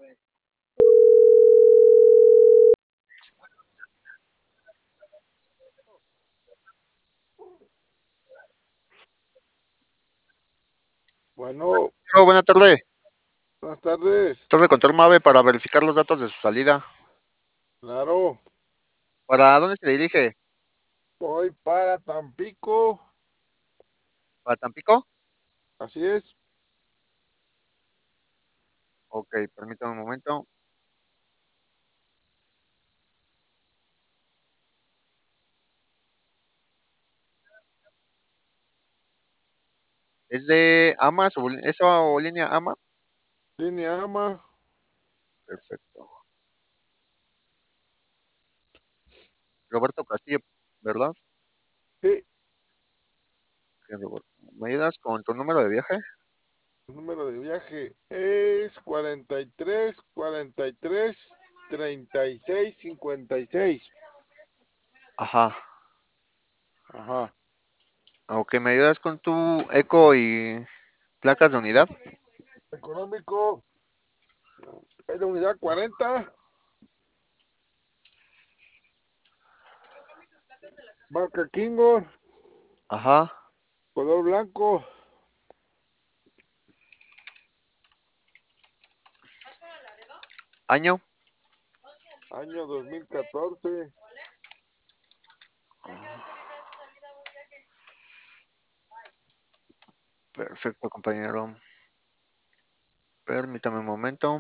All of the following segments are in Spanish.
Bueno, Hola, buena tarde. buenas tardes. Torre Control Mave para verificar los datos de su salida. Claro, ¿Para dónde se dirige? voy para Tampico. ¿Para Tampico? Así es. Ok, permítame un momento. ¿Es de AMA? ¿Es o línea AMA? Línea ama. Perfecto. Roberto Castillo, ¿verdad? Sí, Sí, Roberto. ¿Me ayudas con tu número de viaje? el número de viaje es 43 43 36 56. Ajá. Ajá. Ok, ¿me ayudas con tu eco y placas de unidad? Económico, es de unidad 40. Marca Kingo, Ajá. color blanco, ¿Año? año 2014. Perfecto, compañero. Permítame un momento.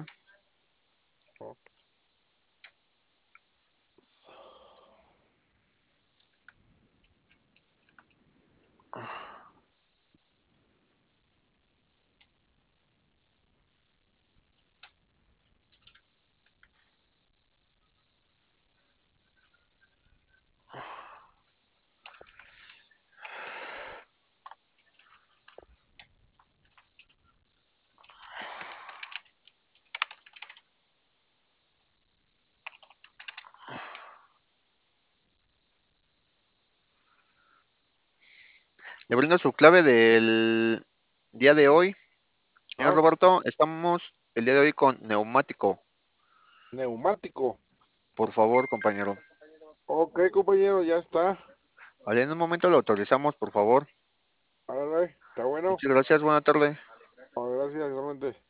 Le brindo su clave del día de hoy. Señor Ah, Roberto, estamos el día de hoy con neumático. neumático. Por favor, compañero. Ok, compañero, ya está. Vale, en un momento lo autorizamos, por favor. Árale, está bueno. Muchas gracias, buena tarde. Gracias, igualmente.